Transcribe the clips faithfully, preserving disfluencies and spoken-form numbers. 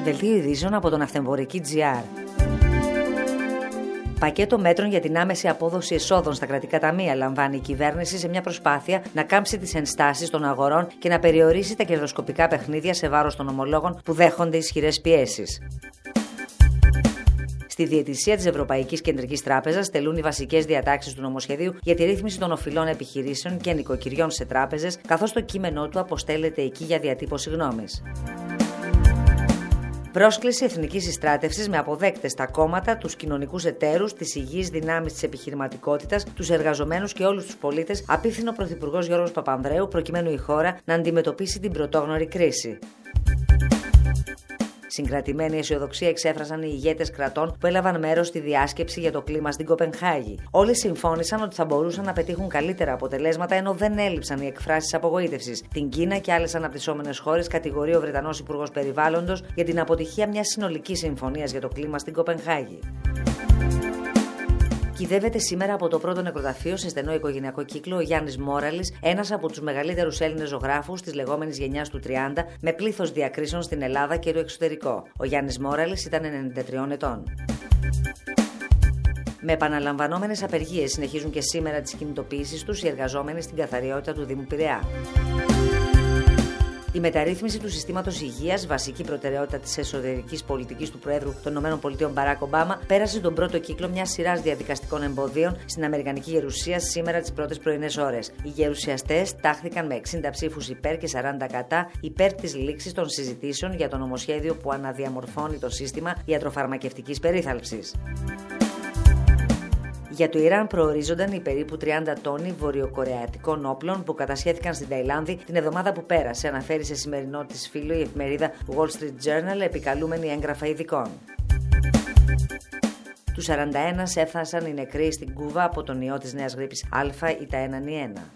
Δελτίο ειδήσεων από τον Αυθεντική τζι αρ. Πακέτο μέτρων για την άμεση απόδοση εσόδων στα κρατικά ταμεία λαμβάνει η κυβέρνηση σε μια προσπάθεια να κάμψει τις ενστάσεις των αγορών και να περιορίσει τα κερδοσκοπικά παιχνίδια σε βάρος των ομολόγων που δέχονται ισχυρές πιέσεις. Στη διαιτησία της Ευρωπαϊκής Κεντρικής Τράπεζας τελούν οι βασικές διατάξεις του νομοσχεδίου για τη ρύθμιση των οφειλών επιχειρήσεων και νοικοκυριών σε τράπεζες, καθώς το κείμενό του αποστέλλεται εκεί για διατύπωση γνώμης. Πρόσκληση εθνικής συστράτευσης με αποδέκτες τα κόμματα, τους κοινωνικούς εταίρους, τις υγιείς δυνάμεις της επιχειρηματικότητας, τους εργαζομένους και όλους τους πολίτες, απίθυνε ο Πρωθυπουργός Γιώργος Παπανδρέου προκειμένου η χώρα να αντιμετωπίσει την πρωτόγνωρη κρίση. Συγκρατημένη αισιοδοξία εξέφρασαν οι ηγέτες κρατών που έλαβαν μέρος στη διάσκεψη για το κλίμα στην Κοπενχάγη. Όλοι συμφώνησαν ότι θα μπορούσαν να πετύχουν καλύτερα αποτελέσματα, ενώ δεν έλειψαν οι εκφράσεις απογοήτευσης. Την Κίνα και άλλες αναπτυσσόμενες χώρες κατηγορεί ο Βρετανός Υπουργός Περιβάλλοντος για την αποτυχία μιας συνολικής συμφωνίας για το κλίμα στην Κοπενχάγη. Κυδεύεται σήμερα από το πρώτο νεκροταφείο σε στενό οικογενειακό κύκλο ο Γιάννης Μόραλης, ένας από τους μεγαλύτερους Έλληνες ζωγράφους της λεγόμενης γενιάς του τριάντα, με πλήθος διακρίσεων στην Ελλάδα και το εξωτερικό. Ο Γιάννης Μόραλης ήταν ενενήντα τριών ετών. Με επαναλαμβανόμενες απεργίες συνεχίζουν και σήμερα τις κινητοποιήσεις τους οι εργαζόμενοι στην καθαριότητα του Δήμου Πειραιά. Η μεταρρύθμιση του συστήματος υγείας, βασική προτεραιότητα της εσωτερικής πολιτικής του Προέδρου των ΗΠΑ Μπαράκ Ομπάμα, πέρασε τον πρώτο κύκλο μιας σειράς διαδικαστικών εμποδίων στην Αμερικανική Γερουσία σήμερα τις πρώτες πρωινές ώρες. Οι γερουσιαστές τάχθηκαν με εξήντα ψήφους υπέρ και σαράντα κατά υπέρ της λήξης των συζητήσεων για το νομοσχέδιο που αναδιαμορφώνει το σύστημα ιατροφαρμακευτικής περίθαλψης. Για το Ιράν προορίζονταν οι περίπου τριάντα τόνοι βορειοκορεατικών όπλων που κατασχέθηκαν στην Ταϊλάνδη την εβδομάδα που πέρασε, αναφέρει σε σημερινό της φύλλο η εφημερίδα Wall Street Journal, επικαλούμενη έγγραφα ειδικών. Τους σαράντα ένα έφτασαν οι νεκροί στην Κούβα από τον ιό της νέας γρίπης Α ή τα ένα εννιά ένα.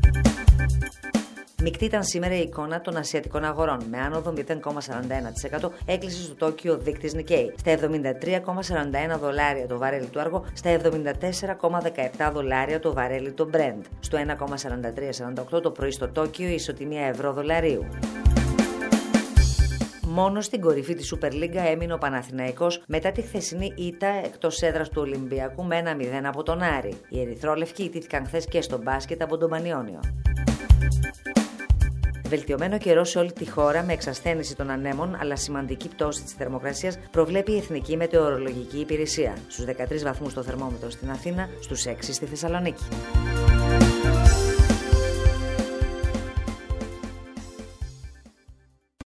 Μεικτή ήταν σήμερα η εικόνα των ασιατικών αγορών. Με άνοδο μηδέν κόμμα σαράντα ένα τοις εκατό έκλεισε στο Τόκιο ο δείκτης Nikkei στα εβδομήντα τρία κόμμα σαράντα ένα δολάρια το βαρέλι του άργο, στα εβδομήντα τέσσερα κόμμα δεκαεπτά δολάρια το βαρέλι το Brent. Στο ένα κόμμα σαράντα τρία σαράντα οκτώ το πρωί στο Τόκιο η ισοτιμία ευρώ-δολαρίου. Μόνο στην κορυφή της Super League έμεινε ο Παναθηναϊκός μετά τη χθεσινή ήττα εκτός έδρας του Ολυμπιακού με ένα μηδέν από τον Άρη. Οι ερυθρόλευκοι ιτήθηκαν χθες και στο μπάσκετ από τον Πανιόνιο. Βελτιωμένο καιρό σε όλη τη χώρα με εξασθένηση των ανέμων αλλά σημαντική πτώση της θερμοκρασίας προβλέπει η Εθνική Μετεωρολογική Υπηρεσία. Στους δεκατρείς βαθμούς το θερμόμετρο στην Αθήνα, στους έξι στη Θεσσαλονίκη.